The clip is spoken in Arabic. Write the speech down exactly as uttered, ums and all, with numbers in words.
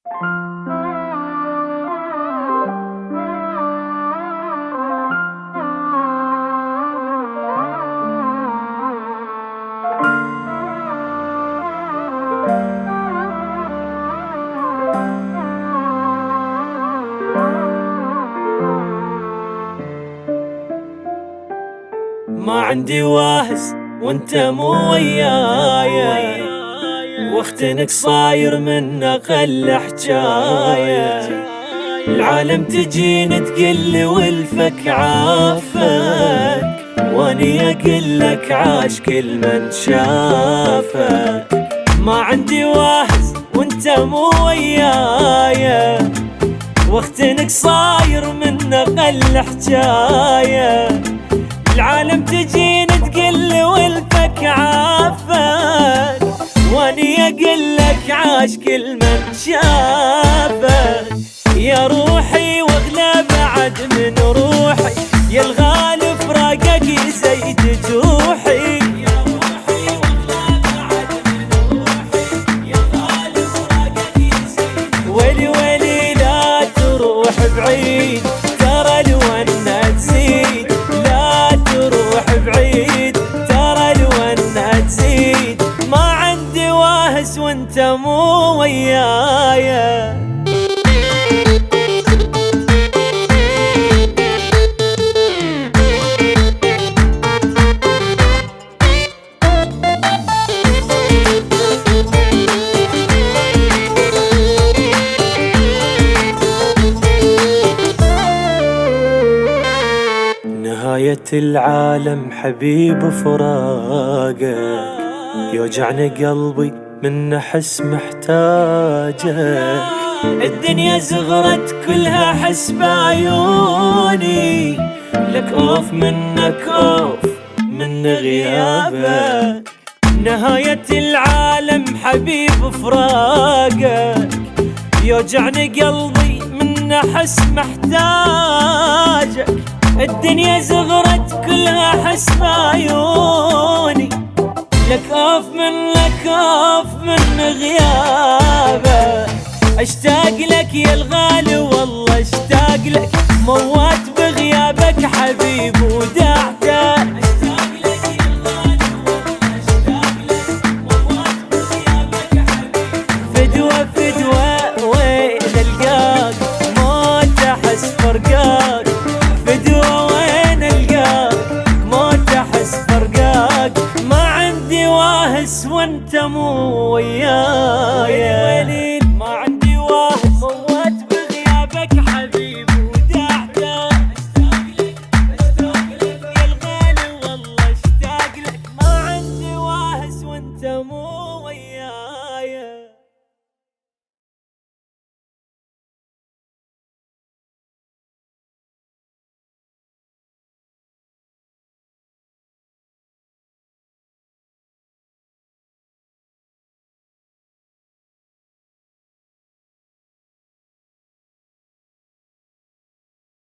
ما عندي واهس وانت مو وياي، واختنك صاير من اقل حجايه. العالم تجين تقلي والفك عافك، واني اقلك عاش كل من شافك. ما عندي واهس وانت مو وياي، واختنك صاير من اقل حجايه. العالم تجين تقل والفك عافك، واني اقلك عاش كل من شافك. يا روحي واغلى بعد من روحي، يا الغالي فراقك يزيد جروحي. يا روحي واغلى بعد من روحي، يا الغالي فراقك يزيد. ويلي ويلي لا تروح بعيد، ترى الونة تزيد. لا تروح بعيد، ترى الونة تزيد. ما عندي واهس وانت مو وياي. نهاية العالم حبيب فراقك، يوجعني قلبي من أحس محتاجك. الدنيا زغرت كلها حس بعيوني، لك أوف منك أوف من غيابك. نهاية العالم حبيب فراقك، يوجعني قلبي من أحس محتاجك. الدنيا زغرت كلها حس بعيوني، لك اوف من لك اوف من غيابك. اشتاق لك يا الغالي والله اشتاق لك، موات بغيابك حبيب ودعتك.